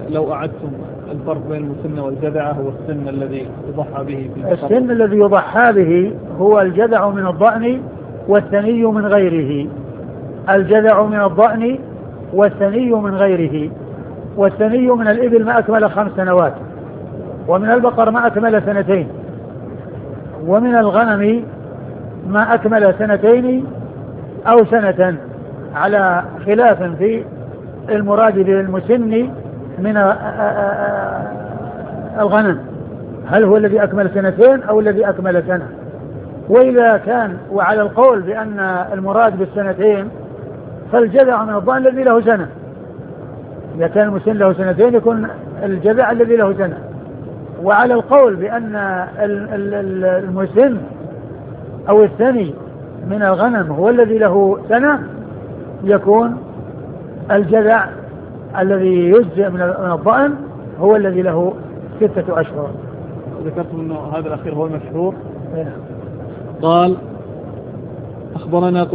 لو أعدتم الفرق بين المسن والجذعة هو السن الذي يضحى به في البقر. السن الذي يضحى به هو الجذع من الضأن والثني من غيره. الجذع من الضأن والثني من غيره. والثني من الإبل ما أكمل 5 سنوات، ومن البقر ما أكمل 2 ومن الغنم ما أكمل 2 أو 1 على خلاف في المراد بالمسن من الغنم، هل هو الذي أكمل 2 أو الذي أكمل 1؟ وإذا كان وعلى القول بأن المراد بال2 فالجذع من الضأن الذي له 1. إذا كان المسن له 2 يكون الجذع الذي له 1. وعلى القول بأن المسن أو الثني من الغنم هو الذي له 1 يكون الجذع الذي يجزئ من الضأن هو الذي له 6 أشهر. ذكرتم أنه هذا الأخير هو المشهور. قال أخبرنا